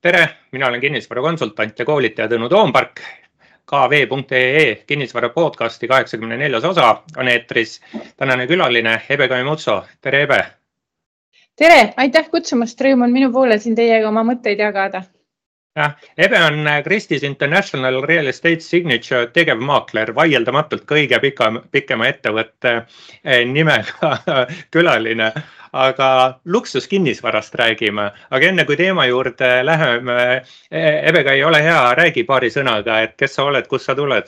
Tere, mina olen kinnisvarakonsultant ja koolitaja Tõnu Toompark. KV.ee kinnisvara podcasti 84. osa on eetris. Tänane külaline Ebe Kaimutso. Tere, Ebe! Tere, aitäh kutsumast. Rõõm on minu poole siin teiega oma mõtteid jagada. Ebe on Christie's International Real Estate Signature tegevmaakler, vaieldamatult kõige pikema ettevõtte nimega külaline. Aga luksuskinnisvarast räägime. Aga enne kui teema juurde läheme, Ebega ei ole hea, räägi paari sõnaga, et kes sa oled, kust sa tuled?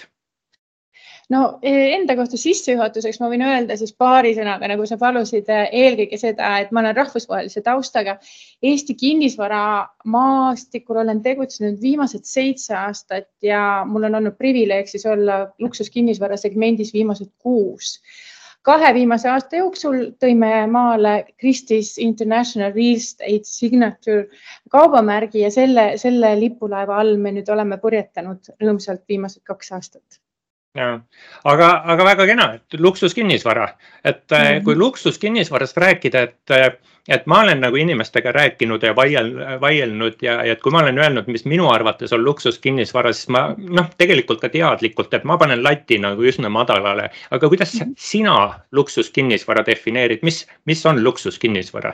No enda kohta sissejuhatuseks ma võin öelda siis paari sõnaga, nagu sa palusid, eelkõige seda, et ma olen rahvusvahelise taustaga. Eesti kinnisvara maastikul olen tegutsenud viimased 7 aastat ja mul on olnud privileeg siis olla luksuskinnisvara segmendis viimased 6. 2 viimase aasta jooksul tõime maale Christie's International Real Estate Signature kaubamärgi ja selle lipulaeva all me nüüd oleme purjetanud rõõmsalt viimased 2 aastat. Ja. Aga väga kena, et luksuskinnisvara. Et kui luksuskinnisvarast rääkida, et ma olen nagu inimestega rääkinud ja vaielnud ja et kui ma olen öelnud, mis minu arvates on luksuskinnisvara, siis ma tegelikult ka teadlikult, et ma panen lati nagu üsna madalale. Aga kuidas sina luksuskinnisvara defineerid? Mis on luksuskinnisvara?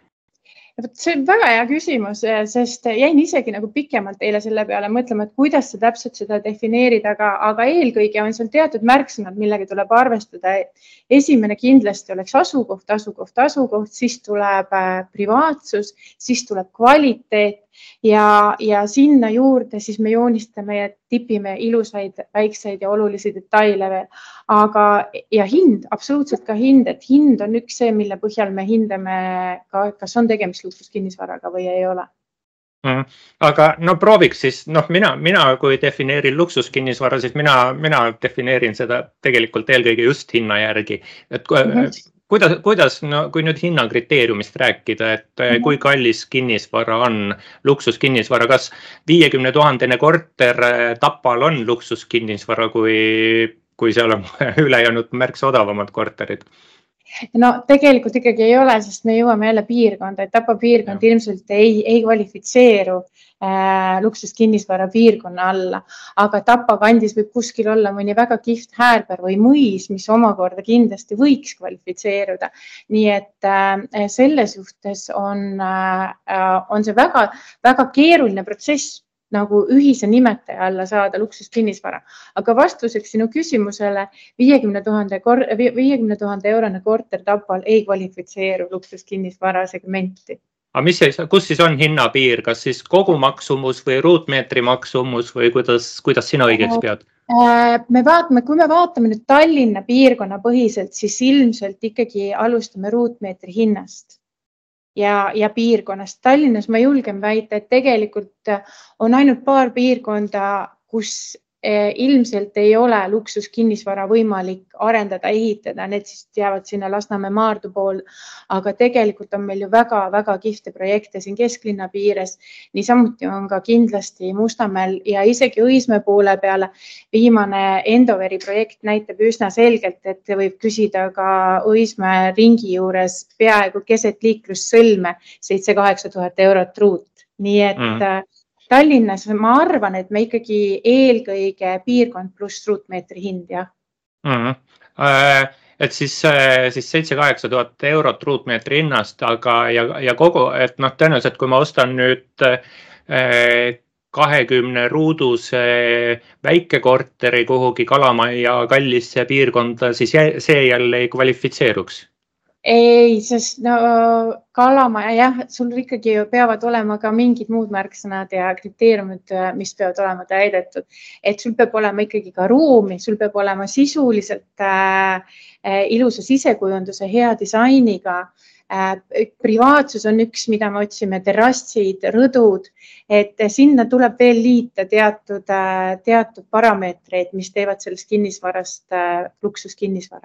See on väga hea küsimus, sest jäin isegi nagu pikemalt eile selle peale mõtlema, et kuidas sa täpselt seda defineerid, aga eelkõige on seal teatud märksõnad, millega tuleb arvestada. Esimene kindlasti oleks asukoht, siis tuleb privaatsus, siis tuleb kvaliteet ja sinna juurde siis me joonistame ja tipime ilusaid, väikseid ja olulisi detaile veel. Ja hind, absoluutselt ka hind, et hind on üks see, mille põhjal me hindame ka, kas on tegemist luksuskinnisvaraga või ei ole. Aga prooviks siis, mina kui defineerin luksuskinnisvara, siis mina defineerin seda tegelikult eelkõige just hinna järgi. Et kuidas, kui nüüd hinnakriteeriumist rääkida, et kui kallis kinnisvara on luksuskinnisvara, kas 50 000 korter Tapal on luksuskinnisvara, kui seal on ülejäänud märksa odavamad korterid? No tegelikult ikkagi ei ole, sest me jõuame jälle piirkonda, et Tapa piirkond ilmselt ei kvalifitseeru luksuskinnisvara piirkonna alla, aga Tapa kandis võib kuskil olla mõni väga kihvt häärber või mõis, mis omakorda kindlasti võiks kvalifitseeruda. Nii et selles suhtes on see väga, väga keeruline protsess nagu ühise nimetaja alla saada luksuskinnisvara. Aga vastuseks sinu küsimusele 50 000 eurone korter Tapal ei kvalifitseeru luksuskinnisvara segmenti. Aga kus siis on hinnapiir? Kas siis kogu maksumus või ruutmeetri maksumus või kuidas sina õigeks pead? Kui me vaatame nüüd Tallinna piirkonna põhiselt, siis ilmselt ikkagi alustame ruutmeetri hinnast. Ja piirkonnast. Tallinnas ma julgen väita, et tegelikult on ainult paar piirkonda, kus ilmselt ei ole luksuskinnisvara võimalik arendada, ehitada. Need siis jäävad sinna Lasnamäe Maardu pool, aga tegelikult on meil ju väga, väga kihvte projekte siin kesklinna piires. Niisamuti on ka kindlasti Mustamäel ja isegi Õismäe poole peale. Viimane Endoveri projekt näitab üsna selgelt, et võib küsida ka Õismäe ringi juures peaaegu keset liiklussõlme 7-8 000 eurot ruut. Nii et Tallinnas ma arvan, et me ikkagi eelkõige piirkond pluss ruutmeetri hind, jah. Et siis 7-8 000 eurot ruutmeetri hinnast, aga ja kogu, et tõenäoliselt, kui ma ostan nüüd 20 ruuduse väikekorteri kuhugi Kalamaja kallisse piirkonda, siis see jälle ei kvalifitseeruks? Ei, sest Kalamaja, jah, sul ikkagi peavad olema ka mingid muud märksõnad ja kriteeriumid, mis peavad olema täidetud. Et sul peab olema ikkagi ka ruumi, sul peab olema sisuliselt ilusa sisekujunduse, hea disainiga. Privaatsus on üks, mida me otsime, terrassid, rõdud, et sinna tuleb veel liita teatud parameetreid, mis teevad sellest kinnisvarast luksuskinnisvara.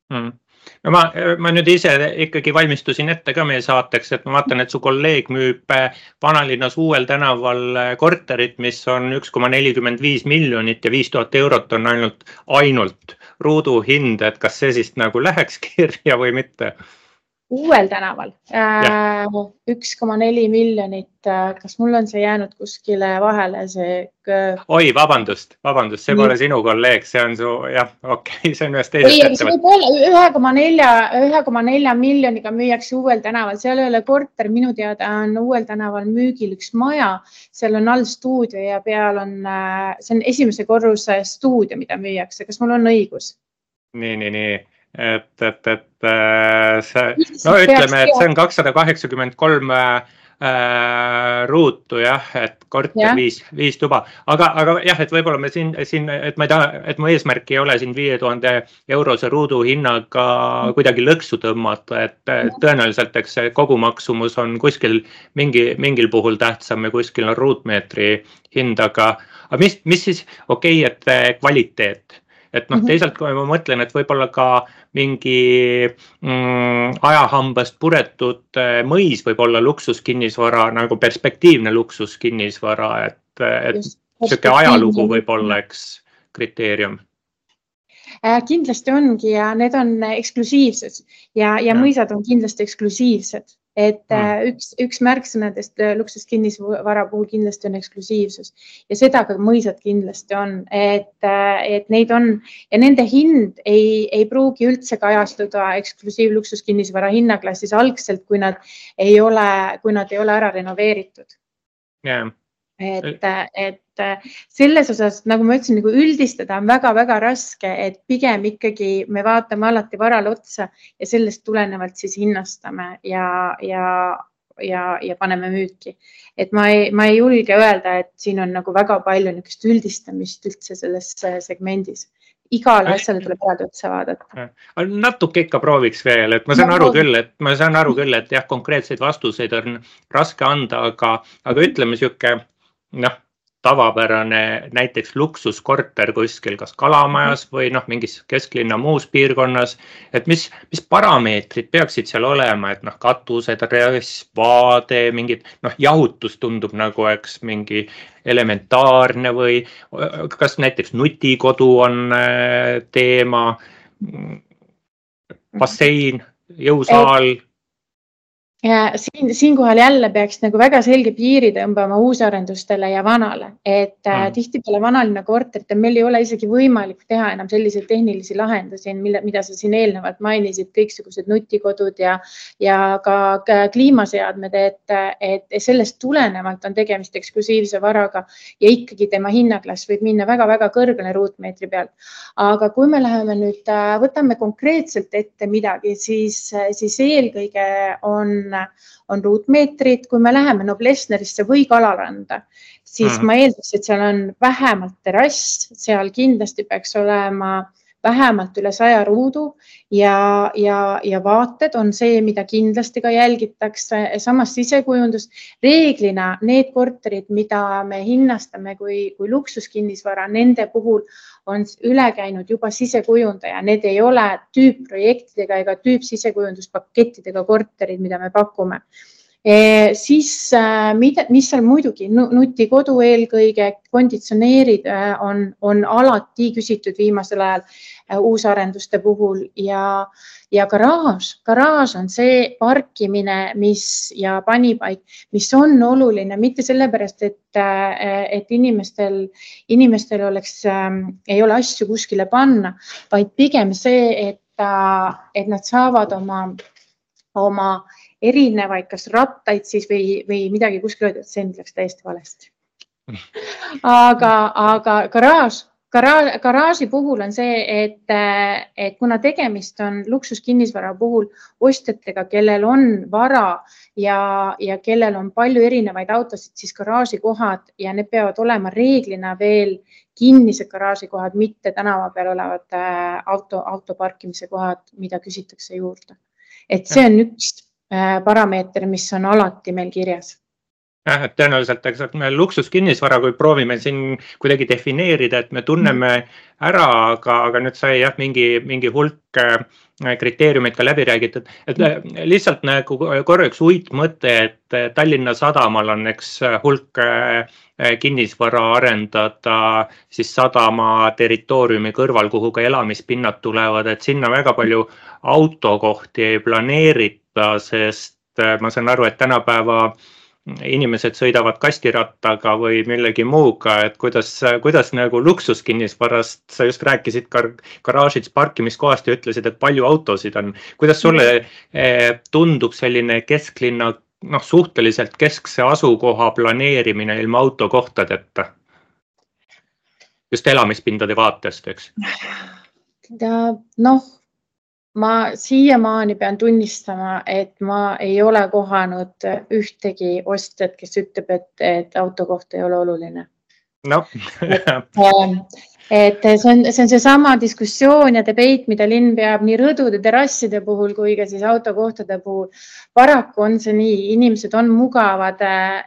Ma nüüd ise ikkagi valmistusin ette ka meie saateks, et ma vaatan, et su kolleeg müüb Vanalinnas Uuel tänaval korterit, mis on 1,45 miljonit ja 5000 eurot on ainult ruudu hind, et kas see siis nagu läheks kirja või mitte? Uuel tänaval 1,4 miljonit. Kas mul on see jäänud kuskile vahele? Oi, vabandust, see pole sinu kolleeg, see on su, jah, okei, see on ühest teisest ettevõttest. 1,4 miljoniga müüakse Uuel tänaval, seal ei ole korter, minu teada on Uuel tänaval müügil üks maja, seal on all stuudio ja peal on, see on esimese korruse stuudio, mida müüakse. Kas mul on õigus? Nii. Ütleme, et see on 283 ruutu, jah, et korter 5 tuba, aga jah, et võib-olla me siin, et ma ei taha, et mu eesmärk ei ole siin 5000 eurose ruudu hinnaga kuidagi lõksu tõmmata, et tõenäoliselt, eks see kogumaksumus on kuskil mingil puhul tähtsam ja kuskil on ruutmeetri hind, aga mis siis et kvaliteet? Et teisalt, kui ma mõtlen, et võib-olla ka mingi ajahambast puretud mõis võib olla luksuskinnisvara, nagu perspektiivne luksuskinnisvara, et siuke ajalugu võib olla üks kriteerium. Kindlasti ongi ja need on eksklusiivsed ja mõisad on kindlasti eksklusiivsed. Et üks märksõnadest luksuskinnisvara puhul kindlasti on eksklusiivsus ja seda ka mõisad kindlasti on, et neid on ja nende hind ei pruugi üldse kajastuda eksklusiivluksuskinnisvara hinnaklassis algselt, kui nad ei ole ära renoveeritud. Et selles osas, nagu ma ütlesin, nagu üldistada on väga-väga raske, et pigem ikkagi me vaatame alati varale otsa ja sellest tulenevalt siis hinnastame ja paneme müüki. Et ma ei julge öelda, et siin on nagu väga palju niisugust üldistamist üldse selles segmendis. Igale asjale tuleb peale otsa vaadata. Natuke ikka prooviks veel, et ma saan aru küll, et jah, konkreetseid vastuseid on raske anda, aga ütleme siuke, tavapärane näiteks luksuskorter kuskil, kas Kalamajas või mingis kesklinna muus piirkonnas, et mis parameetrid peaksid seal olema, et katused, terrass, vaade, mingid, jahutus tundub nagu, eks, mingi elementaarne või kas näiteks nutikodu on teema, bassein, jõusaal. Ja siinkohal jälle peaks nagu väga selge piiri tõmbama uusarendustele ja vanale, et tihtipeale vanalinna korteritel meil ei ole isegi võimalik teha enam selliseid tehnilisi lahendusi, mida sa siin eelnevalt mainisid, kõiksugused nutikodud ja ka kliimaseadmed, et sellest tulenevalt on tegemist eksklusiivse varaga ja ikkagi tema hinnaklass võib minna väga-väga kõrgele ruutmeetri pealt. Aga kui me läheme nüüd, võtame konkreetselt ette midagi, siis eelkõige on ruutmeetrid, kui me läheme Noblessnerisse või Kalaranda, siis ma eeldaks, et seal on vähemalt terrass, seal kindlasti peaks olema vähemalt üle 100 ruudu ja vaated on see, mida kindlasti ka jälgitakse. Samas sisekujundus, reeglina need korterid, mida me hinnastame kui luksuskinnisvara, nende puhul on üle käinud juba sisekujundaja. Need ei ole tüüpprojektidega ega tüüpsisekujunduspakettidega korterid, mida me pakume. Siis, mis seal muidugi, nutikodu eelkõige, konditsioneerid on alati küsitud viimasel ajal uusarenduste puhul ja garaaž on see parkimine ja panipaik, mis on oluline, mitte sellepärast, et inimestel ei ole asju kuskile panna, vaid pigem see, et nad saavad oma erinevaid, kas rattaid siis või midagi kuskil, et see läks täiesti valesti. Aga garaaži puhul on see, et kuna tegemist on luksuskinnisvara puhul ostjatega, kellel on vara ja kellel on palju erinevaid autosid, siis garaažikohad ja need peavad olema reeglina veel kinnised garaažikohad, mitte tänava peal olevad autoparkimise kohad, mida küsitakse juurde. Et see on üks parameeter, mis on alati meil kirjas. Tõenäoliselt, me luksuskinnisvara, kui proovime siin kuidagi defineerida, et me tunneme ära, aga nüüd sai mingi hulk kriteeriumid ka läbi räägitud. Et lihtsalt nagu korraks uitmõte, et Tallinna Sadamal on hulk kinnisvara arendada siis sadama territooriumi kõrval, kuhu ka elamispinnad tulevad, et sinna väga palju autokohti ei planeeritud. võtta, sest ma saan aru, et tänapäeva inimesed sõidavad kastirattaga või millegi muuga, et kuidas nagu luksuskinnisvarast, sa just rääkisid garaažid parkimiskohast ja ütlesid, et palju autosid on. Kuidas sulle tundub selline kesklinna, suhteliselt keskse asukoha planeerimine ilma autokohtadeta? Just elamispindade vaatest, eks? Ma siiamaani pean tunnistama, et ma ei ole kohanud ühtegi ostjat, kes ütleb, et autokoht ei ole oluline. Et see on seesama diskussioon ja debate, mida linn peab nii rõdude, terrasside puhul kui ka siis autokohtade puhul. Paraku on see nii, inimesed on mugavad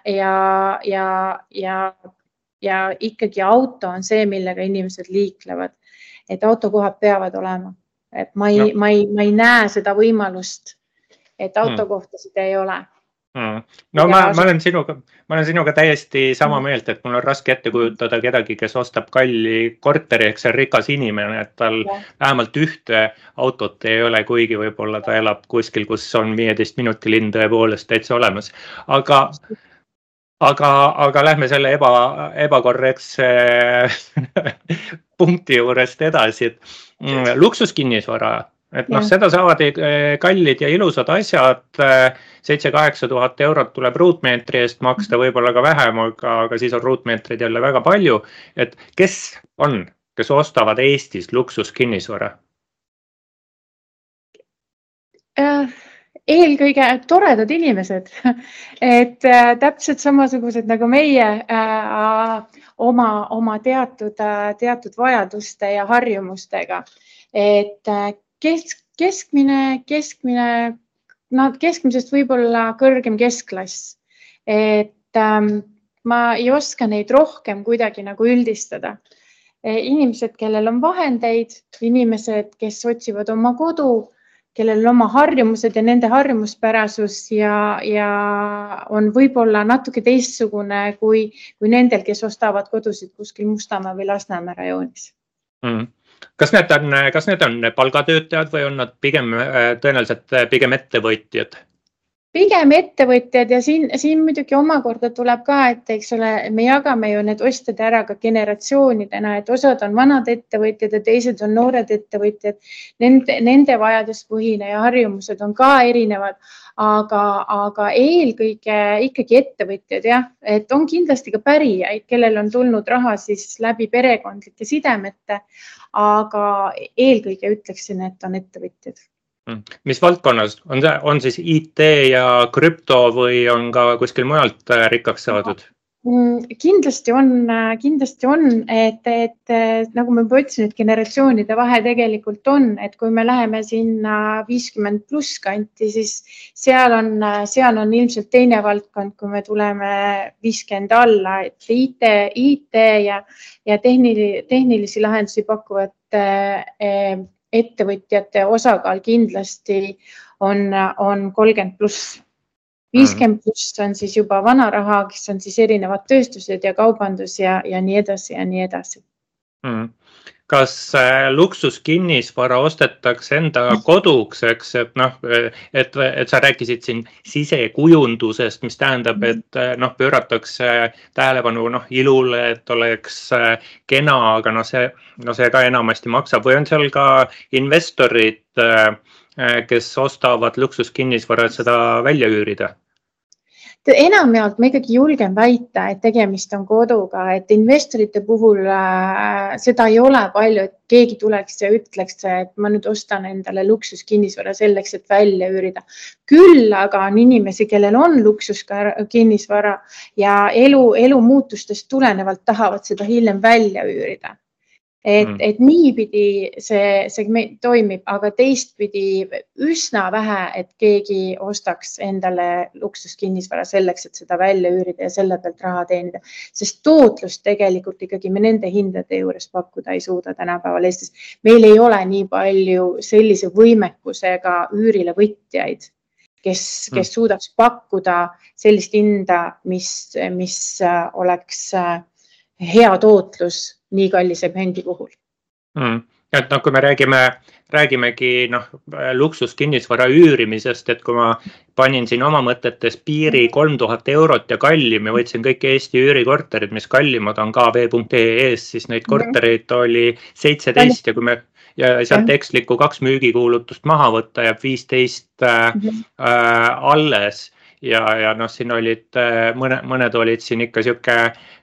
ja ikkagi auto on see, millega inimesed liiklevad. Et autokohad peavad olema. Et ma ei näe seda võimalust, et autokohtasid ei ole. Ma olen sinuga täiesti sama meelt, et mul on raske ette kujutada kedagi, kes ostab kalli korteri, eks see rikas inimene, et tal vähemalt ühte autot ei ole, kuigi võib-olla ta elab kuskil, kus on 15 minuti linn tõepoolest täitsa olemas. Aga lähme selle ebakorrektse punkti juurest edasi, et luksuskinnisvara, et seda saavad kallid ja ilusad asjad, 7-8 tuhat eurot tuleb ruutmeetri eest maksta, võib-olla ka vähem, aga siis on ruutmeetrid jälle väga palju, et kes ostavad Eestis luksuskinnisvara? Eelkõige toredad inimesed, et täpselt samasugused nagu meie oma teatud vajaduste ja harjumustega, et keskmisest võib-olla kõrgem keskklass, et ma ei oska neid rohkem kuidagi nagu üldistada. Inimesed, kellel on vahendeid, inimesed, kes otsivad oma kodu, kellel on oma harjumused ja nende harjumuspärasus ja on võib-olla natuke teistsugune kui nendel, kes ostavad kodusid kuskil Mustamäe või Lasnamäe rajoonis. Kas need on palgatöötajad või on nad tõenäoliselt pigem ettevõtjad? Pigem ettevõtjad ja siin muidugi omakorda tuleb ka, et eks ole, me jagame ju need ostjad ära ka generatsioonidena, et osad on vanad ettevõtjad ja teised on noored ettevõtjad. Nende vajaduspõhine ja harjumused on ka erinevad, aga eelkõige ikkagi ettevõtjad, et on kindlasti ka pärijaid, kellel on tulnud raha siis läbi perekondlike sidemete, aga eelkõige ütleksin, et on ettevõtjad. Mis valdkonnas? On siis IT ja krüpto või on ka kuskil mujalt rikkaks saadud? Kindlasti on, et nagu ma ütlesin, et generatsioonide vahe tegelikult on, et kui me läheme sinna 50 pluss kanti, siis seal on ilmselt teine valdkond, kui me tuleme 50 alla, et IT ja tehnilisi lahendusi pakkuvad ettevõtjate osakaal kindlasti on 30 pluss. 50 pluss on siis juba vana raha, kes on siis erinevad tööstused ja kaubandus ja nii edasi ja nii edasi. Kas luksuskinnisvara ostetakse enda koduks, eks, et sa rääkisid siin sisekujundusest, mis tähendab, et pööratakse tähelepanu ilule, et oleks kena, aga see ka enamasti maksab või on seal ka investorid, kes ostavad luksuskinnisvara, et seda välja üürida? Enamjaolt ma ikkagi julgen väita, et tegemist on koduga, et investorite puhul seda ei ole palju, et keegi tuleks ja ütleks, et ma nüüd ostan endale luksuskinnisvara selleks, et välja üürida. Küll aga on inimesi, kellel on luksuskinnisvara ja elu muutustest tulenevalt tahavad seda hiljem välja üürida. Et niipidi see toimib, aga teistpidi üsna vähe, et keegi ostaks endale luksuskinnisvara selleks, et seda välja üürida ja selle pealt raha teenida. Sest tootlust tegelikult ikkagi me nende hindade juures pakkuda ei suuda tänapäeval Eestis. Meil ei ole nii palju sellise võimekusega üürile võtjaid, kes suudaks pakkuda sellist hinda, mis oleks hea tootlus nii kalli segmendi puhul. Et kui me räägimegi luksuskinnisvara üürimisest, et kui ma panin siin oma mõtetes piiri 3000 eurot ja kallim ja võtsin kõik Eesti üürikorterid, mis kallimad on kv.ee-s, siis neid kortereid oli 17 ja sealt ekslikku 2 müügikuulutust maha võtta jääb 15 alles. Ja siin olid, mõned olid siin ikka siuke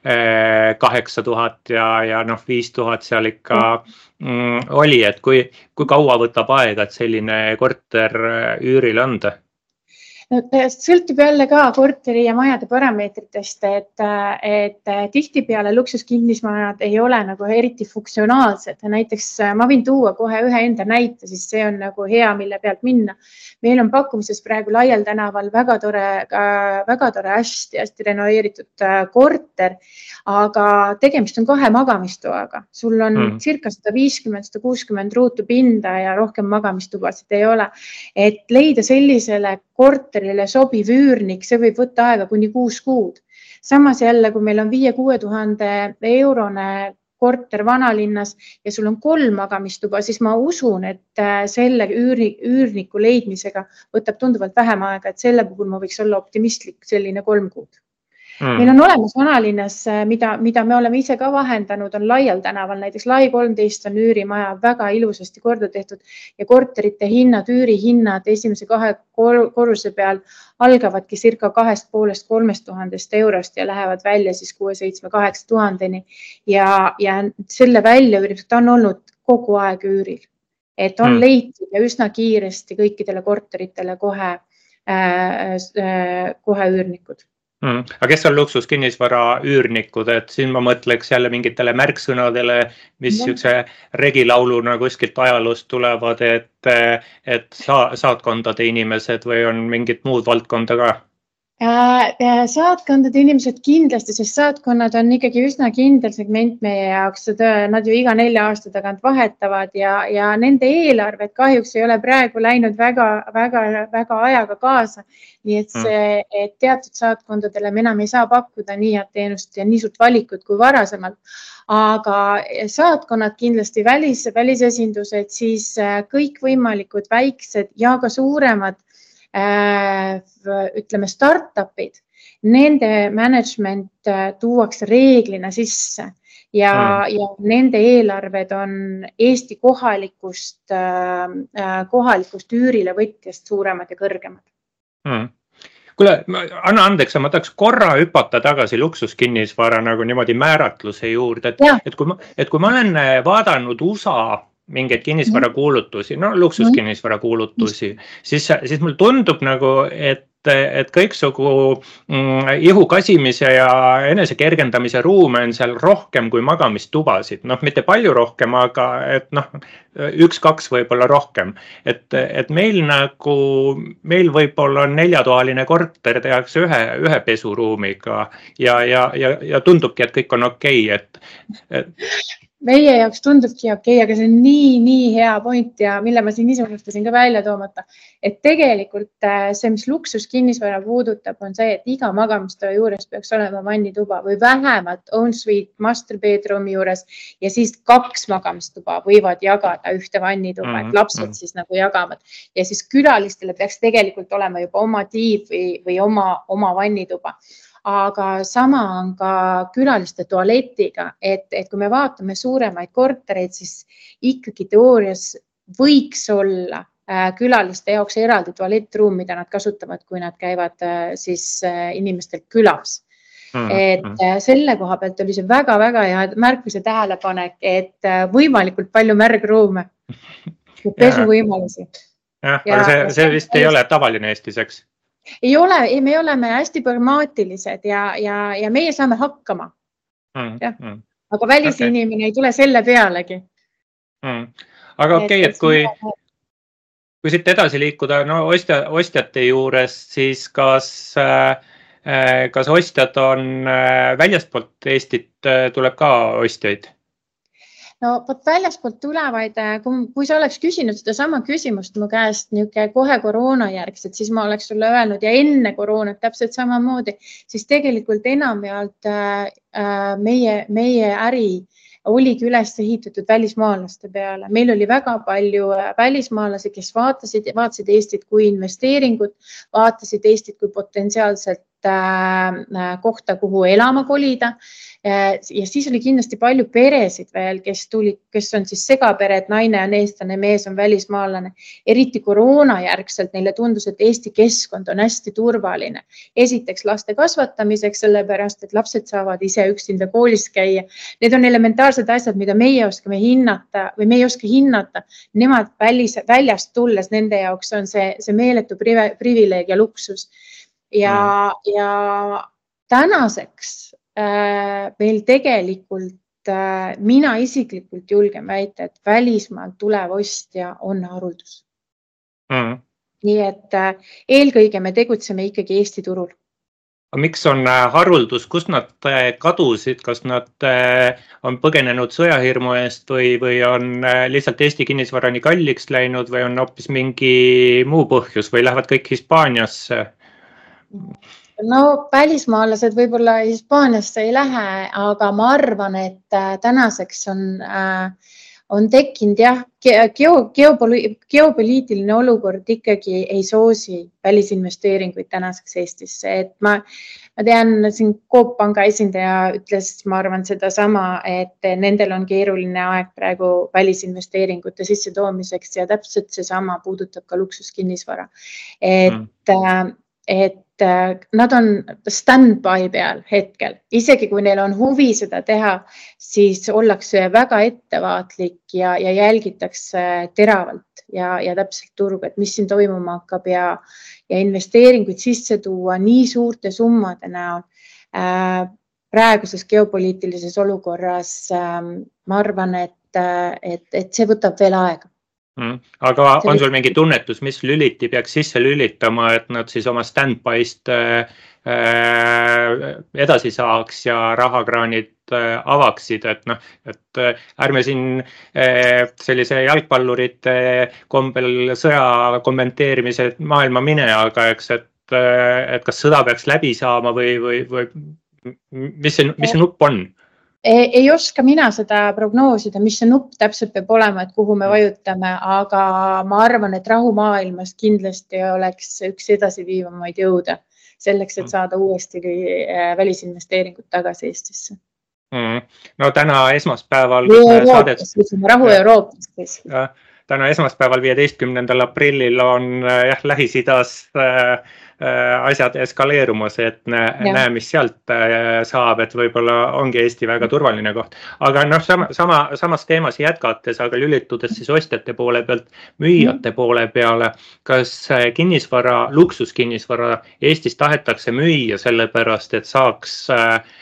8000 ja 5000 seal ikka oli, et kui kaua võtab aega, et selline korter üüril anda? No, sõltub jälle ka korteri ja majade parameetritest, et tihtipeale luksuskinnismajad ei ole nagu eriti funktsionaalsed. Näiteks ma võin tuua kohe ühe enda näite, siis see on nagu hea, mille pealt minna. Meil on pakkumises praegu Laial tänaval väga tore hästi renoveeritud korter, aga tegemist on 2 magamistoaga. Sul on circa 150-160 ruutu pinda ja rohkem magamistubasid ei ole. Et leida sellisele korterile sobiv üürnik, see võib võtta aega kuni 6 kuud. Samas jälle, kui meil on 5-6 tuhande eurone korter vanalinnas ja sul on 3 magamistuba, siis ma usun, et selle üürniku leidmisega võtab tunduvalt vähem aega, et selle puhul ma võiks olla optimistlik selline 3 kuud. Meil on olemas vanalinnas, mida me oleme ise ka vahendanud, on Laial tänaval, näiteks Lai 13 on üürimaja väga ilusasti korda tehtud ja korterite hinnad, üürihinnad esimese 2 korruse peal algavadki circa 2,5-3 tuhandest eurost ja lähevad välja siis 6-7-8 tuhandeni ja selle väljaüürimised on olnud kogu aeg üüril, et on leitud ja üsna kiiresti kõikidele korteritele kohe üürnikud. Aga kes on luksuskinnisvara üürnikud, et siin ma mõtleks jälle mingitele märksõnadele, mis regilauluna kuskilt ajaloost tulevad, et saatkondade inimesed või on mingit muud valdkonda ka? Saatkondade inimesed kindlasti, sest saatkonnad on ikkagi üsna kindel segment meie jaoks. Nad ju iga 4 aasta tagant vahetavad ja nende eelarved kahjuks ei ole praegu läinud väga ajaga kaasa. Nii et teatud saatkondadele me enam ei saa pakkuda nii head teenust ja nii suurt valikut kui varasemalt. Aga saatkonnad kindlasti välisesindused, siis kõik võimalikud väiksed ja ka suuremad ütleme startupid, nende management tuuakse reeglina sisse ja nende eelarved on Eesti kohalikust üürile võtjast suuremad ja kõrgemad. Kuule, anna andeks, ma tahaks korra hüpata tagasi luksuskinnisvara nagu niimoodi määratluse juurde, et kui ma olen vaadanud USA mingeid kinnisvara kuulutusi, luksuskinnisvara kuulutusi, siis mul tundub nagu, et kõiksugu ihu kasimise ja enese kergendamise ruume on seal rohkem kui magamistubasid. Mitte palju rohkem, aga 1-2 võib-olla rohkem. Et meil võib-olla on 4-toaline korter, tehakse ühe pesuruumiga ja tundubki, et kõik on okei. Meie jaoks tundubki okei, aga see on nii hea point ja mille ma siin ise unustasin ka välja toomata, et tegelikult see, mis luksuskinnisvara puudutab, on see, et iga magamistoa juures peaks olema vannituba või vähemalt en-suite master bedroomi juures ja siis 2 magamistuba võivad jagada ühte vannituba, et lapsed siis nagu jagavad ja siis külalistele peaks tegelikult olema juba oma tiib või oma vannituba. Aga sama on ka külaliste tualetiga, et kui me vaatame suuremaid kortereid, siis ikkagi teoorias võiks olla külaliste jaoks eraldi tualettruum, mida nad kasutavad, kui nad käivad siis inimestel külas. Et selle koha pealt oli see väga hea märkmise tähelepanek, et võimalikult palju märgruume ja pesuvõimalusi. Aga see vist ei ole tavaline Eestis, eks? Ei ole, me oleme hästi pragmaatilised ja meie saame hakkama. Aga välisinimene ei tule selle pealegi. Aga okei, et kui siit edasi liikuda ostjate juures, siis kas ostjad on väljastpoolt Eestit, tuleb ka ostjaid? No väljaspoolt tulevaid, kui sa oleks küsinud seda sama küsimust mu käest kohe koroona järgselt, siis ma oleks sulle öelnud ja enne koroonat täpselt samamoodi, siis tegelikult enamjaolt meie äri oligi üles ehitatud välismaalaste peale. Meil oli väga palju välismaalasi, kes vaatasid Eestit kui investeeringut, vaatasid Eestit kui potentsiaalselt kohta, kuhu elama kolida. Ja siis oli kindlasti palju peresid veel, kes on siis segapered, naine on eestlane, mees on välismaalane. Eriti koroona järgselt neile tundus, et Eesti keskkond on hästi turvaline. Esiteks laste kasvatamiseks, sellepärast, et lapsed saavad ise üksinda koolis käia. Need on elementaarsed asjad, mida meie oskame hinnata või me ei oska hinnata. Nemad väljast tulles, nende jaoks on see meeletu privileeg ja luksus. Ja tänaseks meil tegelikult mina isiklikult julgen väita, et välismaalt tulev ostja on haruldus. Nii et eelkõige me tegutseme ikkagi Eesti turul. Miks on haruldus, kus nad kadusid, kas nad on põgenenud sõjahirmu eest või on lihtsalt Eesti kinnisvara nii kalliks läinud või on hoopis mingi muu põhjus või lähevad kõik Hispaaniasse? No välismaalased võib-olla Hispaaniasse ei lähe, aga ma arvan, et tänaseks on tekkinud geopoliitiline olukord ikkagi ei soosi välisinvesteeringuid tänaseks Eestisse. Et ma tean, siin Coop Panga esindaja ütles, ma arvan seda sama, et nendel on keeruline aeg praegu välisinvesteeringute sisse toomiseks ja täpselt see sama puudutab ka luksuskinnisvara. Et nad on stand-by peal hetkel. Isegi kui neil on huvi seda teha, siis ollakse väga ettevaatlik ja jälgitakse teravalt ja täpselt turgu, et mis siin toimuma hakkab ja investeeringuid sisse tuua nii suurte summade näol. Praeguses geopoliitilises olukorras ma arvan, et see võtab veel aega. Aga on sul mingi tunnetus, mis lüliti peaks sisse lülitama, et nad siis oma stand-by'st edasi saaks ja rahakraanid avaksid, et ärme siin sellise jalgpallurite kombel sõja kommenteerimise maailma mine, aga eks, et kas sõda peaks läbi saama või mis see nupp on? Ei oska mina seda prognoosida, mis see nupp täpselt peab olema, et kuhu me vajutame, aga ma arvan, et rahumaailmas kindlasti oleks üks edasiviivamaid jõude selleks, et saada uuesti välisinvesteeringut tagasi Eestisse. No täna esmaspäeval rahu Euroopas. Täna esmaspäeval 15. aprillil on Lähis-Idas asjad eskaleerumas, et näe, mis sealt saab, et võib-olla ongi Eesti väga turvaline koht. Aga samas teemas jätkates, aga lülitudes siis ostjate poole pealt, müüjate poole peale, kas kinnisvara, luksuskinnisvara Eestis tahetakse müüa sellepärast, et saaks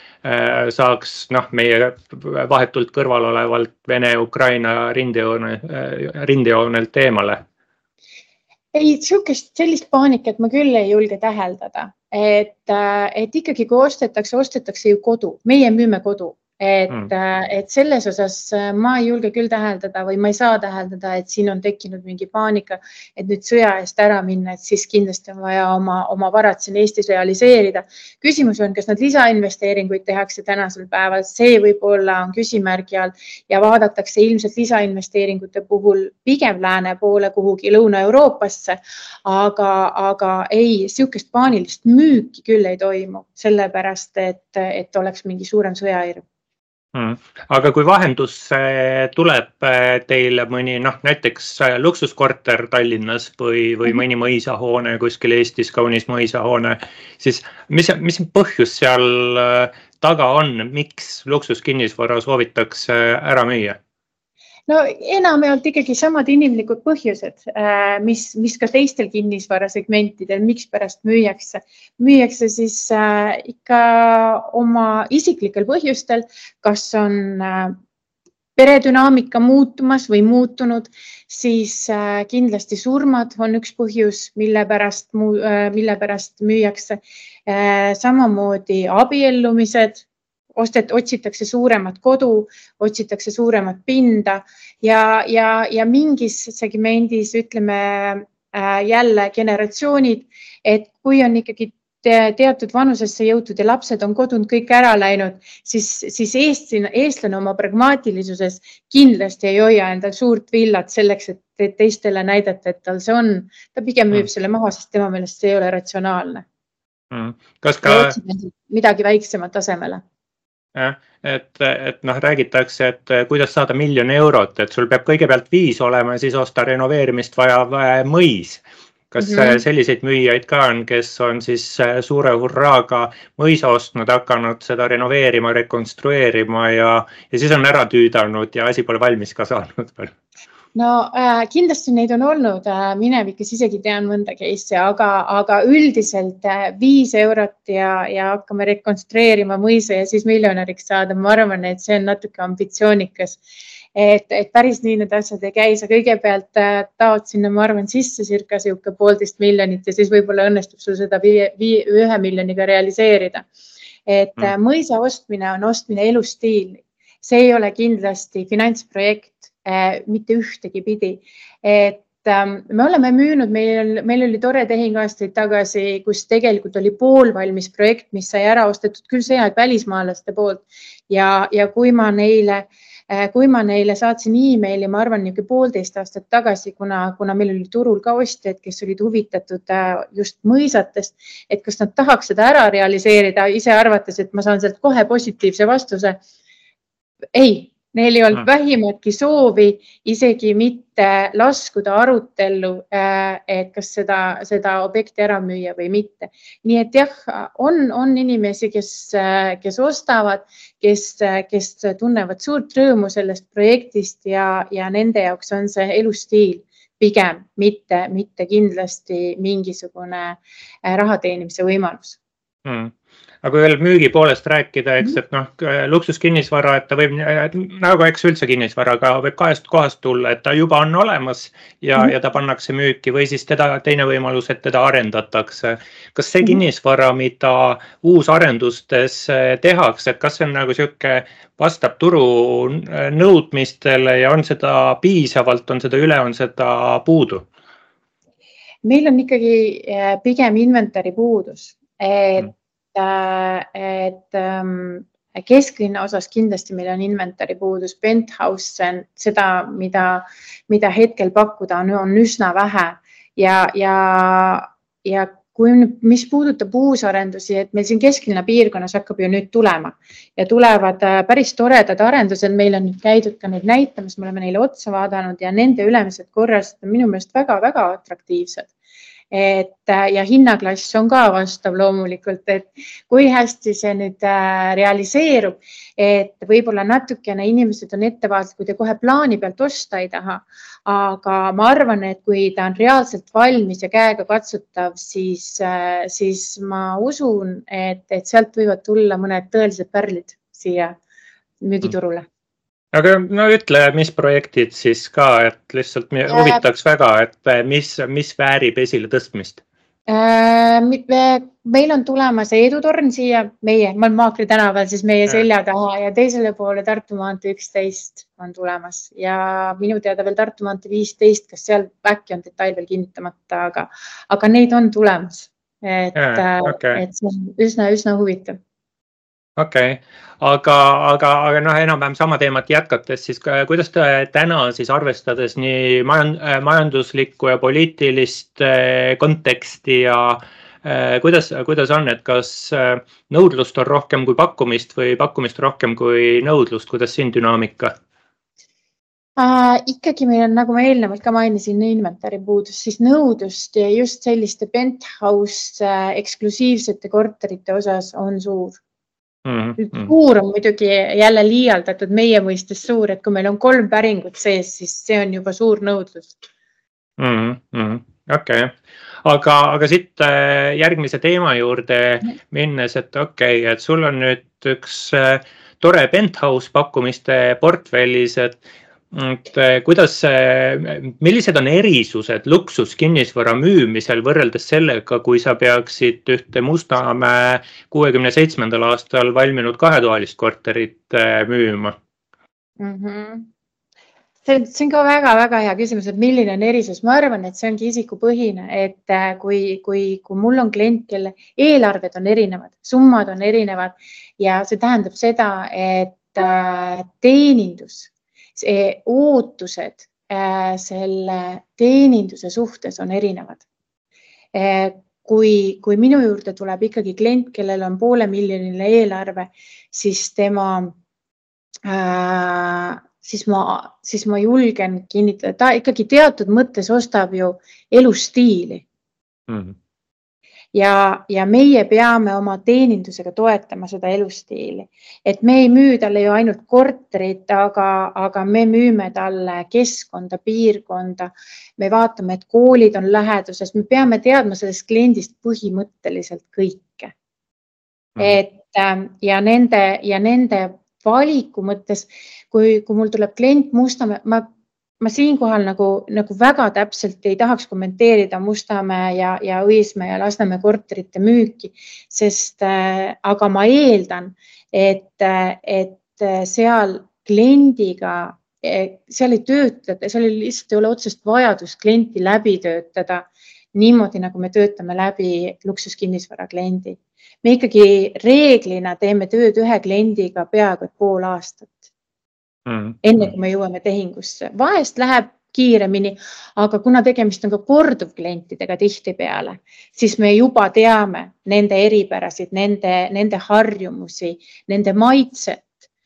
meie vahetult kõrval olevalt Vene-Ukraina rindejoonelt eemale? Ei, sellist paanikat ma küll ei julge täheldada, et ikkagi kui ostetakse ju kodu, meie müüme kodu. Et selles osas ma ei julge küll täheldada või ma ei saa täheldada, et siin on tekkinud mingi paanika, et nüüd sõja eest ära minna, et siis kindlasti on vaja oma varad siin Eestis realiseerida. Küsimus on, kas nad lisainvesteeringuid tehakse tänasel päeval, see võib-olla on küsimärgi all ja vaadatakse ilmselt lisainvesteeringute puhul pigem lääne poole kuhugi Lõuna-Euroopasse, aga ei, sihukest paanilist müüki küll ei toimu, sellepärast, et oleks mingi suurem sõjahirm. Aga kui vahendus tuleb teile mõni, näiteks luksuskorter Tallinnas või mõni mõisahoone kuskil Eestis, kaunis mõisahoone, siis mis põhjus seal taga on, miks luksuskinnisvara soovitakse ära müüa? No enamjaolt ikkagi samad inimlikud põhjused, mis ka teistel kinnisvarasegmentidel, miks pärast müüakse. Müüakse siis ikka oma isiklikel põhjustel, kas on peredünaamika muutumas või muutunud, siis kindlasti surmad on üks põhjus, mille pärast müüakse. Samamoodi abiellumised. Otsitakse suuremat kodu, otsitakse suuremat pinda ja mingis segmendis ütleme jälle generatsioonid, et kui on ikkagi teatud vanusesse jõutud ja lapsed on kodunud kõik ära läinud, siis eestlane oma pragmaatilisuses kindlasti ei hoia endal suurt villat selleks, et teistele näidata, et tal see on. Ta pigem müüb selle maha, sest tema meelest see ei ole ratsionaalne. Kas ka midagi väiksemat tasemele. Et räägitakse, et kuidas saada 1 000 000 eurot, et sul peab kõigepealt 5 olema ja siis osta renoveerimist vajav mõis. Kas selliseid müüjaid ka on, kes on siis suure hurraaga mõisa ostnud, hakanud seda renoveerima, rekonstrueerima ja siis on ära tüüdanud ja asi pole valmis ka saanud veel? No kindlasti neid on olnud minevikus, isegi tean mõnda case'i, aga üldiselt 5 eurot ja hakkame rekonstrueerima mõisa ja siis miljonäriks saada. Ma arvan, et see on natuke ambitsioonikas, et päris nii need asjad ei käi. Sa kõigepealt taod sinna, ma arvan, sisse circa 1,5 miljonit ja siis võib-olla õnnestub sul seda 1 miljoniga realiseerida. Et mõisa ostmine on ostmine elustiili. See ei ole kindlasti finantsprojekt. Mitte ühtegi pidi. Et me oleme müünud, meil oli tore tehing aastaid tagasi, kus tegelikult oli poolvalmis projekt, mis sai ära ostetud küll see aeg välismaalaste poolt. Ja kui ma neile saatsin e-maili, ma arvan, 1,5 aastat tagasi, kuna meil oli turul ka ostjad, kes olid huvitatud just mõisatest, et kas nad tahaks seda ära realiseerida, ise arvates, et ma saan sealt kohe positiivse vastuse. Ei. Neil ei olnud vähimatki soovi isegi mitte laskuda arutellu, et kas seda objekti ära müüa või mitte. Nii et jah, on inimesi, kes ostavad, kes tunnevad suurt rõõmu sellest projektist ja nende jaoks on see elustiil pigem, mitte kindlasti mingisugune raha teenimise võimalus. Aga kui veel müügi poolest rääkida, eks, et luksuskinnisvara, et ta võib, nagu eks üldse kinnisvaraga võib 2 kohast tulla, et ta juba on olemas ja ta pannakse müüki või siis teine võimalus, et teda arendatakse. Kas see kinnisvara, mida uusarendustes tehakse, et kas see on nagu siuke vastab turu nõudmistele ja on seda piisavalt, on seda üle, on seda puudu? Meil on ikkagi pigem inventari puudus, et kesklinna osas kindlasti meil on inventari puudus, penthouse, seda, mida hetkel pakkuda on üsna vähe ja kui mis puudutab uusarendusi, et meil siin kesklinna piirkonnas hakkab ju nüüd tulema ja tulevad päris toredad arendused, meil on nüüd käidud ka neid näitamas, me oleme neile otsa vaadanud ja nende ülemised korrased on minu meelest väga-väga atraktiivsed. Ja hinnaklass on ka vastav loomulikult, et kui hästi see nüüd realiseerub, et võib-olla natukene inimesed on ettevaatlikud ja kohe plaani pealt osta ei taha, aga ma arvan, et kui ta on reaalselt valmis ja käega katsutav, siis ma usun, et sealt võivad tulla mõned tõelised pärlid siia müügiturule. Aga ütle, mis projektid siis ka, et lihtsalt huvitaks väga, et mis väärib esile tõstmist? Meil on tulemas Edutorn siia, ma olen Maakri tänaval, siis meie selja taha ja teisele poole Tartu maantee 11 on tulemas ja minu teada veel Tartu maantee 15, kas seal äkki on detail veel kinnitamata, aga neid on tulemas, et see on üsna huvitav. Okei, aga enam-vähem sama teemat jätkates, siis kuidas te täna siis arvestades nii majanduslikku ja poliitilist konteksti ja kuidas on, et kas nõudlust on rohkem kui pakkumist või pakkumist rohkem kui nõudlust, kuidas siin dünaamika? Ikkagi meil on, nagu ma eelnevalt ka mainisin, inventari puudus, siis nõudlust ja just selliste penthouse eksklusiivsete korterite osas on suur. Suur on muidugi jälle liialdatud meie mõistes suur, et kui meil on 3 päringut sees, siis see on juba suur nõudlus. Okei, aga siit järgmise teema juurde minnes, et et sul on nüüd üks tore penthouse pakkumiste portfellis, et millised on erisused luksuskinnisvara müümisel võrreldes sellega, kui sa peaksid ühte Mustamäe 67. aastal valminud 2-toalist korterit müüma? see on ka väga-väga hea küsimus, et milline on erisus. Ma arvan, et see ongi isikupõhine, et kui mul on klient, kelle eelarved on erinevad, summad on erinevad ja see tähendab seda, et teenindus, ootused selle teeninduse suhtes on erinevad. Kui minu juurde tuleb ikkagi klient, kellel on 500 000 eelarve, siis siis ma julgen kinnitada, ta ikkagi teatud mõttes ostab ju elustiili. Ja meie peame oma teenindusega toetama seda elustiili. Et me ei müü talle ju ainult korterit, aga me müüme talle keskkonda, piirkonda. Me vaatame, et koolid on läheduses. Me peame teadma sellest kliendist põhimõtteliselt kõike. Ja nende valiku mõttes, kui mul tuleb klient Mustamäe, ma siinkohal nagu väga täpselt ei tahaks kommenteerida Mustamäe ja Õismäe ja Lasnamäe korterite müüki, sest aga ma eeldan, et seal kliendiga, seal ei töötada, seal lihtsalt ei ole otsest vajadust klienti läbi töötada niimoodi, nagu me töötame läbi luksuskinnisvara kliendi. Me ikkagi reeglina teeme tööd ühe kliendiga peaaegu 5 aastat. Enne kui me jõuame tehingusse. Vahest läheb kiiremini, aga kuna tegemist on ka korduvklientidega tihtipeale, siis me juba teame nende eripärasid, nende harjumusi, nende maitset,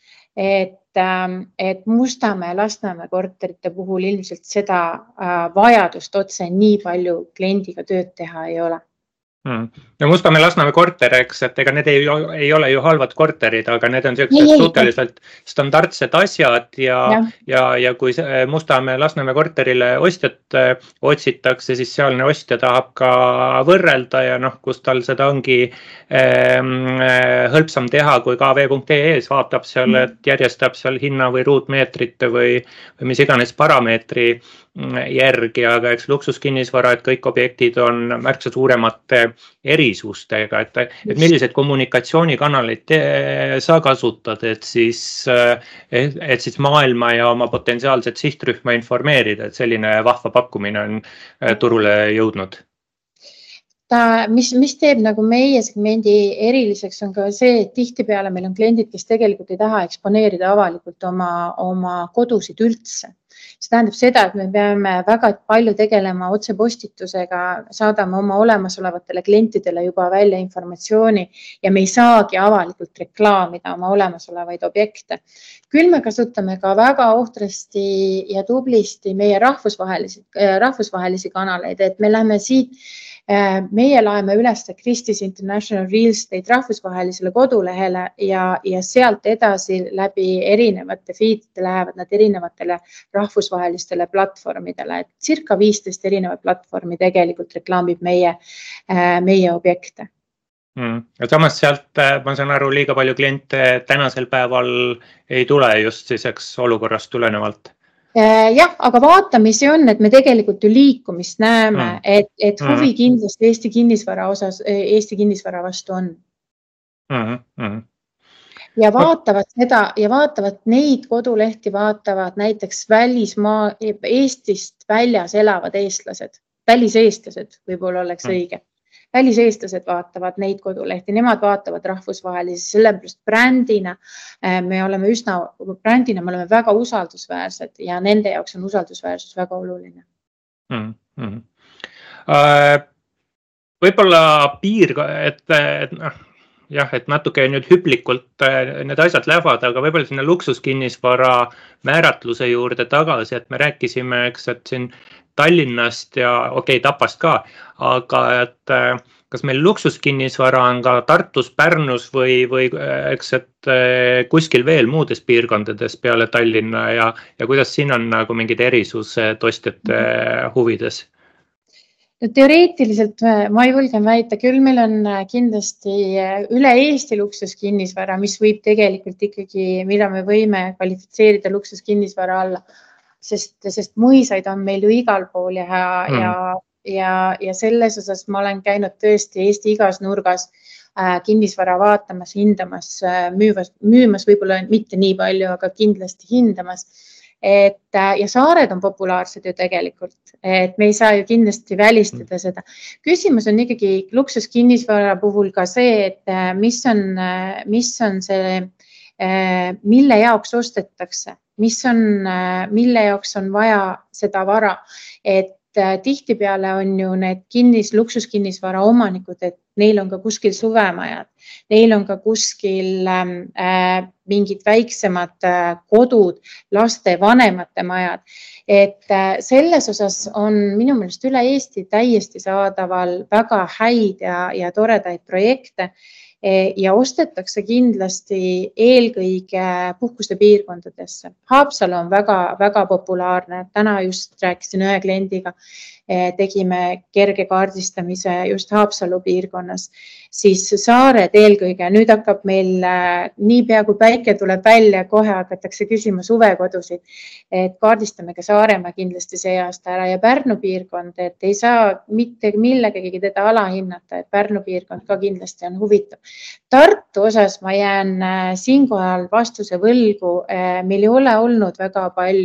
et Mustamäe, Lasnamäe korterite puhul ilmselt seda vajadust otse nii palju kliendiga tööd teha ei ole. No Mustamäe Lasnamäe korter, eks, et ega need ei ole ju halvad korterid, aga need on sellised suhteliselt standardsed asjad ja kui Mustamäe Lasnamäe korterile ostjat otsitakse, siis sealne ostja tahab ka võrrelda ja kus tal seda ongi hõlpsam teha, kui kv.ee-s vaatab seal, et järjestab seal hinna või ruutmeetrite või mis iganes parameetri järgi, aga eks luksuskinnisvara, et kõik objektid on märksa suuremate erisustega, et millised kommunikatsioonikanaleid sa kasutad, et siis maailma ja oma potentsiaalset sihtrühma informeerida, et selline vahva pakkumine on turule jõudnud? Mis teeb nagu meie segmendi eriliseks on ka see, et tihtipeale meil on kliendid, kes tegelikult ei taha eksponeerida avalikult oma kodusid üldse. See tähendab seda, et me peame väga palju tegelema otsepostitusega, saadame oma olemasolevatele klientidele juba välja informatsiooni ja me ei saagi avalikult reklaamida oma olemasolevaid objekte. Küll me kasutame ka väga ohtrasti ja tublisti meie rahvusvahelisi kanaleid, et me läheme siit, meie laeme üles Christie's International Real Estate rahvusvahelisele kodulehele ja sealt edasi läbi erinevate feedide lähevad nad erinevatele rahvusvahelistele platvormidele. Et circa 15 erinevat platvormi tegelikult reklaamib meie objekte. Ja samas sealt, ma saan aru, liiga palju kliente tänasel päeval ei tule just siseks olukorrast tulenevalt. Jah, aga vaatamisi on, et me tegelikult ju liikumist näeme, et huvi kindlasti Eesti kinnisvara vastu on. Ja vaatavad neid kodulehti, vaatavad näiteks Eestist väljas elavad eestlased, väliseestlased võib-olla oleks õige. Väliseestlased vaatavad neid kodulehti, nemad vaatavad rahvusvahelisi, sellepärast brändina me oleme väga usaldusväärsed ja nende jaoks on usaldusväärsus väga oluline. Võib-olla et natuke nüüd hüplikult need asjad lähevad, aga võib-olla sinna luksuskinnisvara määratluse juurde tagasi, et me rääkisime, eks, et siin Tallinnast ja Tapast ka, aga et kas meil luksuskinnisvara on ka Tartus, Pärnus või eks, et kuskil veel muudes piirkondades peale Tallinna ja kuidas siin on nagu mingid erisused ostjate huvides? Teoreetiliselt ma julgen väita, küll meil on kindlasti üle Eesti luksuskinnisvara, mis võib tegelikult ikkagi, mida me võime kvalifitseerida luksuskinnisvara alla, sest mõisaid on meil ju igal pool ja selles osas ma olen käinud tõesti Eesti igas nurgas kinnisvara vaatamas, hindamas, müümas võib-olla mitte nii palju, aga kindlasti hindamas. ja saared on populaarsed ju tegelikult, et me ei saa ju kindlasti välistada seda. Küsimus on ikkagi luksuskinnisvara puhul ka see, et mis on see, mille jaoks ostetakse, mille jaoks on vaja seda vara, et tihtipeale on ju need luksuskinnisvara omanikud, et neil on ka kuskil suvemajad, neil on ka kuskil mingid väiksemad kodud, laste vanemate majad. Et selles osas on minu meelest üle Eesti täiesti saadaval väga häid ja toredaid projekte ja ostetakse kindlasti eelkõige puhkuste piirkondadesse. Haapsalu on väga populaarne. Täna just rääkisin ühe kliendiga, tegime kerge kaardistamise just Haapsalu piirkonnas, siis saared eelkõige. Nüüd hakkab meil niipea kui päike tuleb välja, kohe hakatakse küsima suvekodusid, et kaardistame ka Saaremaa kindlasti see aasta ära ja Pärnu piirkond, et ei saa mitte millegagi teda alahinnata, et Pärnu piirkond ka kindlasti on huvitav. Tartu osas ma jään siinkohal vastuse võlgu, meil ei ole olnud väga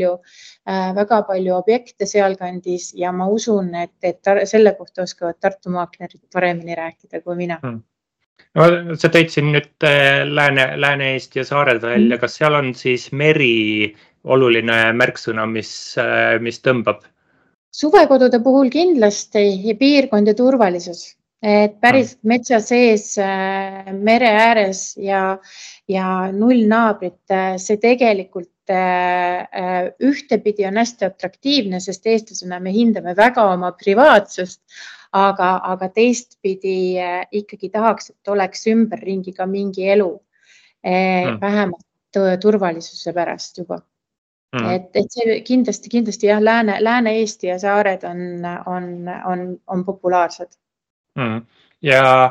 palju objekte sealkandis ja ma usun, et selle kohta oskavad Tartu maaklerid paremini rääkida kui mina. No, sa tõid siin nüüd Lääne-Eesti ja saared välja, kas seal on siis meri oluline märksõna, mis tõmbab? Suvekodude puhul kindlasti piirkond ja turvalisus, et päris metsa sees, mere ääres ja null naabrit, see tegelikult ühtepidi on hästi atraktiivne, sest eestlasena me hindame väga oma privaatsust, aga teistpidi ikkagi tahaks, et oleks ümberringi ka mingi elu, vähemalt turvalisuse pärast juba. Et see kindlasti jah, Lääne-Eesti ja saared on populaarsed. Ja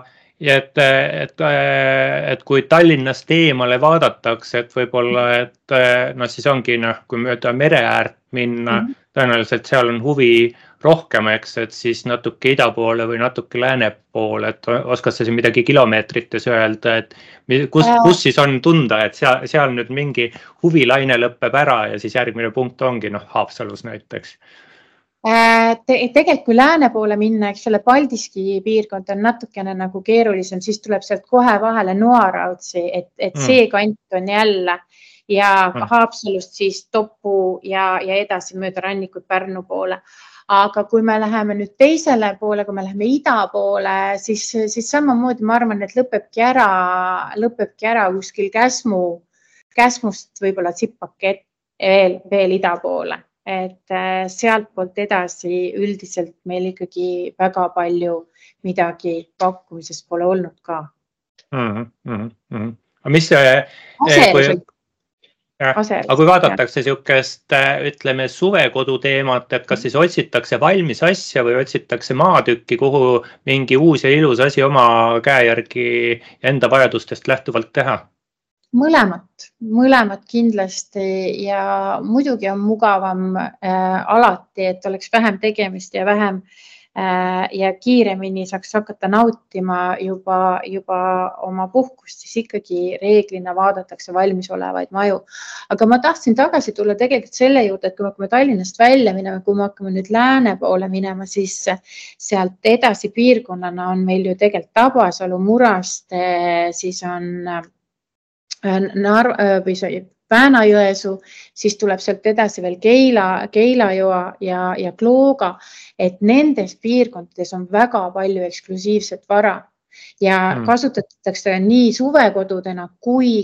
et kui Tallinnast eemale vaadatakse, et võib-olla, et siis ongi, kui mööda mere äärt minna, tõenäoliselt seal on huvi rohkem, eks, et siis natuke ida poole või natuke lääne poole, et oskad sa siin midagi kilomeetrites öelda, et kus siis on tunda, et seal nüüd mingi huvilaine lõpeb ära ja siis järgmine punkt ongi Haapsalus näiteks. Tegelikult kui lääne poole minna, eks selle Paldiski piirkond on natukene nagu keerulisem, siis tuleb sealt kohe vahele Noaraudsi, et see kant on jälle ja Haapsalust siis Topu ja edasi mööda rannikut Pärnu poole. Aga kui me läheme nüüd teisele poole, kui me läheme ida poole, siis samamoodi ma arvan, et lõpebki ära kuskil Käsmust võib-olla tsipake veel ida poole. Et sealt poolt edasi üldiselt meil ikkagi väga palju midagi pakkumises pole olnud ka. Mis aga kui vaadatakse niisugust, ütleme, suvekodu teemat, et kas siis otsitakse valmis asja või otsitakse maatükki, kuhu mingi uus ja ilus asi oma käe järgi enda vajadustest lähtuvalt teha? Mõlemat kindlasti ja muidugi on mugavam alati, et oleks vähem tegemist ja vähem ja kiiremini saaks hakata nautima juba oma puhkust, siis ikkagi reeglina vaadatakse valmisolevaid maju. Aga ma tahtsin tagasi tulla tegelikult selle juurde, et kui me hakkame Tallinnast välja minema, kui me hakkame nüüd lääne poole minema, siis sealt edasi piirkonnana on meil ju tegelikult Tabasalu, Muraste, siis on Väänajõesuu, siis tuleb sealt edasi veel Keilajoa ja Klooga, et nendes piirkondades on väga palju eksklusiivset vara ja kasutatakse nii suvekodudena kui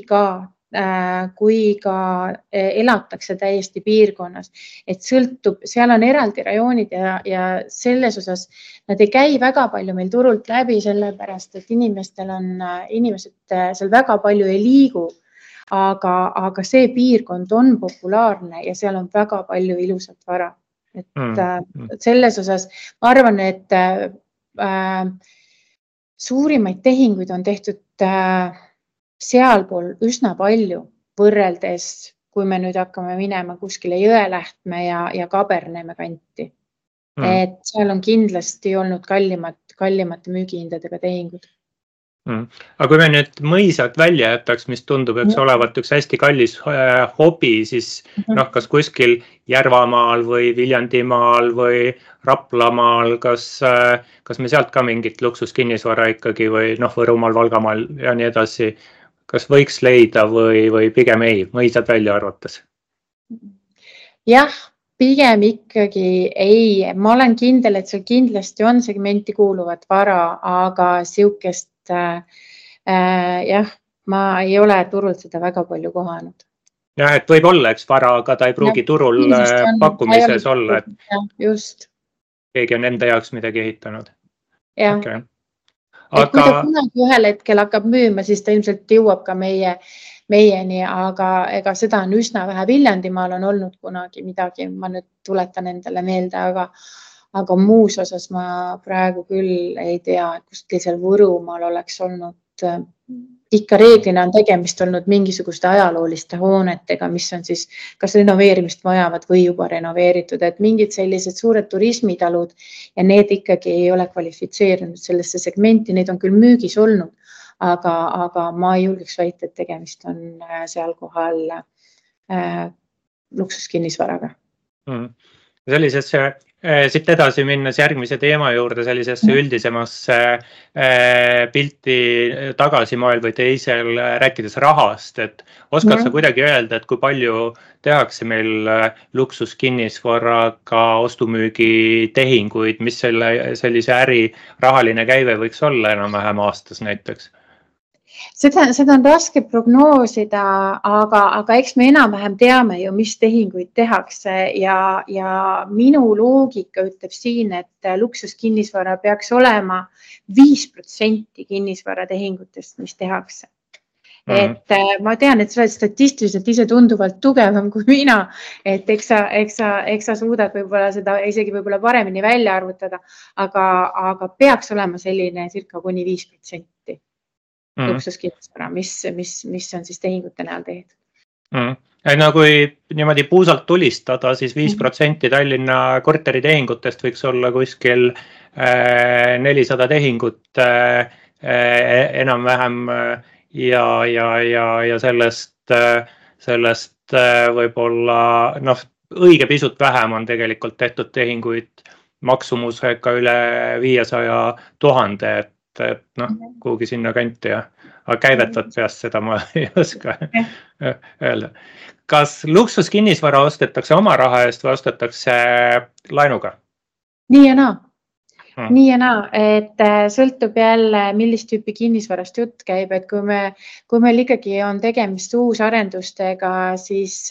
ka elatakse täiesti piirkonnas, et sõltub, seal on eraldi rajoonid ja selles osas nad ei käi väga palju meil turult läbi, sellepärast, et inimesed seal väga palju ei liigu. Aga see piirkond on populaarne ja seal on väga palju ilusat vara. Et selles osas ma arvan, et suurimaid tehinguid on tehtud sealpool üsna palju võrreldes, kui me nüüd hakkame minema kuskile Jõelähtme ja Kaberneeme kanti. Et seal on kindlasti olnud kallimate müügihindadega tehingud. Aga kui me nüüd mõisad välja jätaks, mis tundub, eks olevat üks hästi kallis hobi, siis kas kuskil Järvamaal või Viljandimaal või Raplamaal, kas me sealt ka mingit luksuskinnisvara ikkagi või Võrumaal, Valgamaal ja nii edasi, kas võiks leida või pigem ei, mõisad välja arvates? Jah, pigem ikkagi ei. Ma olen kindel, et seal kindlasti on segmenti kuuluvat vara, aga siukest ma ei ole turult seda väga palju kohanud. Jah, et võib olla, eks vara, aga ta ei pruugi turul pakkumises olla, et just. Keegi on enda jaoks midagi ehitanud. Jah. Okay. Et kui ta kunagi ühel hetkel hakkab müüma, siis ta ilmselt jõuab ka meieni, aga ega seda on üsna vähe. Viljandimaal on olnud kunagi midagi, ma nüüd tuletan endale meelde, aga muus osas ma praegu küll ei tea, et kuskil seal Võrumaal oleks olnud, ikka reeglina on tegemist olnud mingisuguste ajalooliste hoonetega, mis on siis kas renoveerimist vajavad või juba renoveeritud, et mingid sellised suured turismitalud ja need ikkagi ei ole kvalifitseerinud sellesse segmenti, need on küll müügis olnud, aga ma ei julgeks väita, et tegemist on seal kohal luksuskinnisvaraga. Sellisesse siit edasi minnes järgmise teema juurde, sellisesse üldisemasse pilti tagasi moel või teisel rääkides rahast, et oskad sa kuidagi öelda, et kui palju tehakse meil luksuskinnisvaraga ostumüügi tehinguid, mis sellise äri rahaline käive võiks olla enam-vähem aastas näiteks? Seda on raske prognoosida, aga eks me enam-vähem teame ju, mis tehinguid tehakse ja minu loogika ütleb siin, et luksuskinnisvara peaks olema 5% kinnisvaratehingutest, mis tehakse. Et ma tean, et sa oled statistiliselt ise tunduvalt tugevam kui mina, et eks sa suudad võib-olla seda isegi võib-olla paremini välja arvutada, aga peaks olema selline circa kuni 5%. Luksuskinnisvara, mis on siis tehingute näol tehtud. No kui niimoodi puusalt tulistada, siis 5% Tallinna korteritehingutest võiks olla kuskil 400 tehingut enam-vähem ja sellest võib-olla õige pisut vähem on tegelikult tehtud tehinguid maksumusega üle 500 000, et kuhugi sinna kanti ja käivetat peast seda ma ei oska öelda. Kas luksuskinnisvara ostetakse oma raha eest või ostetakse laenuga? Nii ja naa, et sõltub jälle, millist tüüpi kinnisvarast jutt käib, et kui meil ikkagi on tegemist uusarendustega, siis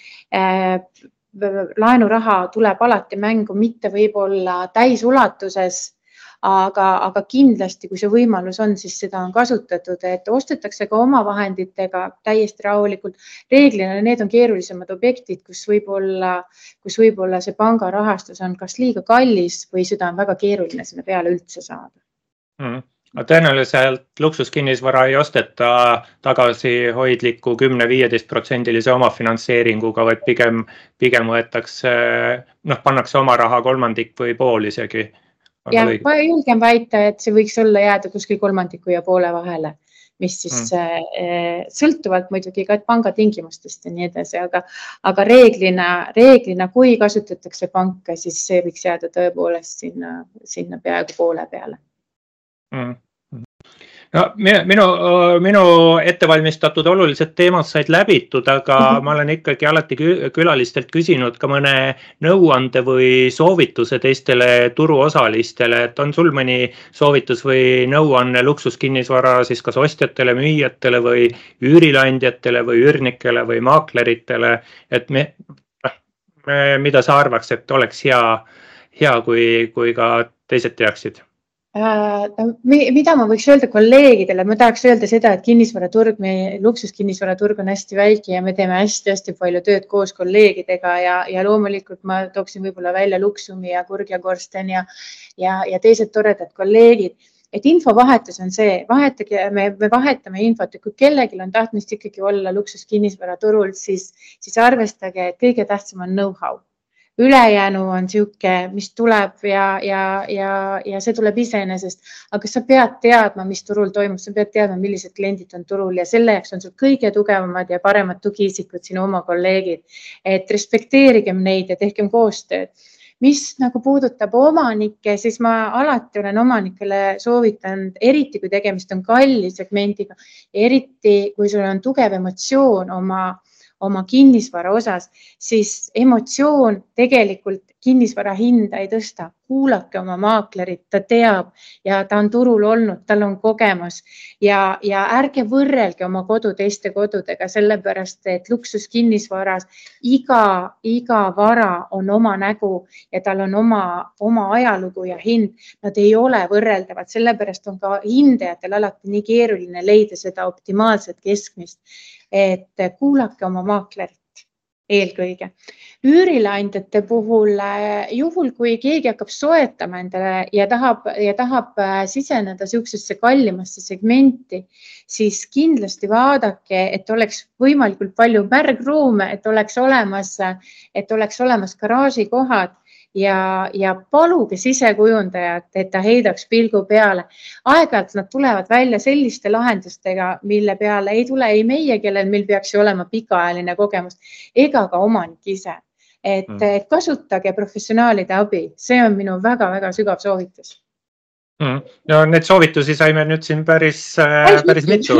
laenuraha tuleb alati mängu, mitte võib-olla täisulatuses, aga kindlasti, kui see võimalus on, siis seda on kasutatud, et ostetakse ka oma vahenditega täiesti rahulikult. Reeglina need on keerulisemad objektid, kus võib-olla see pangarahastus on kas liiga kallis või seda on väga keeruline sinna peale üldse saada. Tõenäoliselt luksuskinnisvara ei osteta tagasihoidliku 10-15% omafinantseeringuga, vaid pigem võetakse, pannakse oma raha kolmandik või pool isegi. Ja ma julgen väita, et see võiks olla jääda kuskil kolmandiku ja poole vahele, mis siis sõltuvalt muidugi ka panga tingimustest ja nii edasi, aga reeglina, kui kasutatakse panka, siis see võiks jääda tõepoolest sinna peaaegu poole peale. No, minu ettevalmistatud olulised teemad said läbitud, aga ma olen ikkagi alati külalistelt küsinud ka mõne nõuande või soovituse teistele turuosalistele, et on sul mõni soovitus või nõuanne luksuskinnisvara siis kas ostjatele, müüjatele või üürileandjatele või üürnikele või maakleritele, et mida sa arvaks, et oleks hea kui ka teised teaksid? Mida ma võiks öelda kolleegidele? Ma tahaks öelda seda, et kinnisvaraturg, meie luksuskinnisvaraturg on hästi väike ja me teeme hästi palju tööd koos kolleegidega ja loomulikult ma tooksin võib-olla välja Luksumi ja Kurgja-Korsten ja teised toredad kolleegid. Et infovahetus on see, me vahetame infot, et kui kellelgi on tahtmist ikkagi olla luksuskinnisvaraturul, siis arvestage, et kõige tähtsam on know-how. ülejäänu on sihuke, mis tuleb ja see tuleb iseenesest, aga sa pead teadma, mis turul toimub, sa pead teadma, millised kliendid on turul ja selle jaoks on sul kõige tugevamad ja paremad tugiisikud sinu oma kolleegid, et respekteerigem neid ja tehkem koostööd. Mis nagu puudutab omanikke, siis ma alati olen omanikele soovitanud, eriti kui tegemist on kalli segmendiga, eriti kui sul on tugev emotsioon oma kinnisvara osas, siis emotsioon tegelikult kinnisvara hinda ei tõsta. Kuulake oma maaklerit, ta teab ja ta on turul olnud, tal on kogemus ja ärge võrrelge oma kodu teiste kodudega, sellepärast et luksuskinnisvaras iga vara on oma nägu ja tal on oma ajalugu ja hind. Nad ei ole võrreldavad, sellepärast on ka hindajatel alati nii keeruline leida seda optimaalset keskmist, et kuulake oma maaklerit eelkõige. Üürileandjate puhul, juhul kui keegi hakkab soetama endale ja tahab siseneda siuksesse kallimasse segmenti, siis kindlasti vaadake, et oleks võimalikult palju märgruume, et oleks olemas garaažikohad ja paluge sisekujundajat, et ta heidaks pilgu peale. Aeg-ajalt nad tulevad välja selliste lahendustega, mille peale ei tule ei meie, kellel meil peaks ju olema pikaajaline kogemus, ega ka omanik ise. Et kasutage professionaalide abi, see on minu väga-väga sügav soovitus. No need soovitusi saime nüüd siin päris mitu.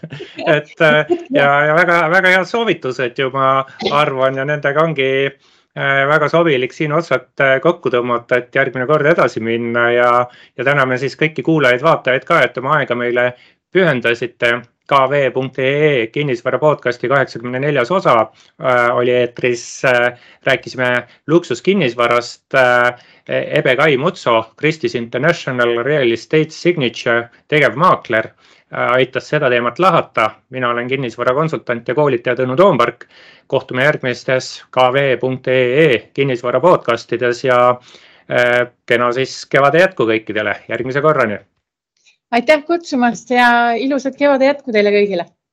ja väga head soovitused ju ma arvan ja nendega ongi väga sobilik siin otsad kokku tõmmata, et järgmine kord edasi minna ja täname siis kõiki kuulajaid, vaatajaid ka, et oma aega meile pühendasite. KV.ee kinnisvara podcasti 84. osa oli eetris, rääkisime luksuskinnisvarast. Ebe Kai Mutso, Christie's International Real Estate Signature tegevmaakler, aitas seda teemat lahata. Mina olen kinnisvara konsultant ja koolitaja Tõnu Toompark. Kohtume järgmistes KV.ee kinnisvara podcastides ja kena siis kevade jätku kõikidele järgmise korrani. Aitäh kutsumast ja ilusat kevade jätku teile kõigile!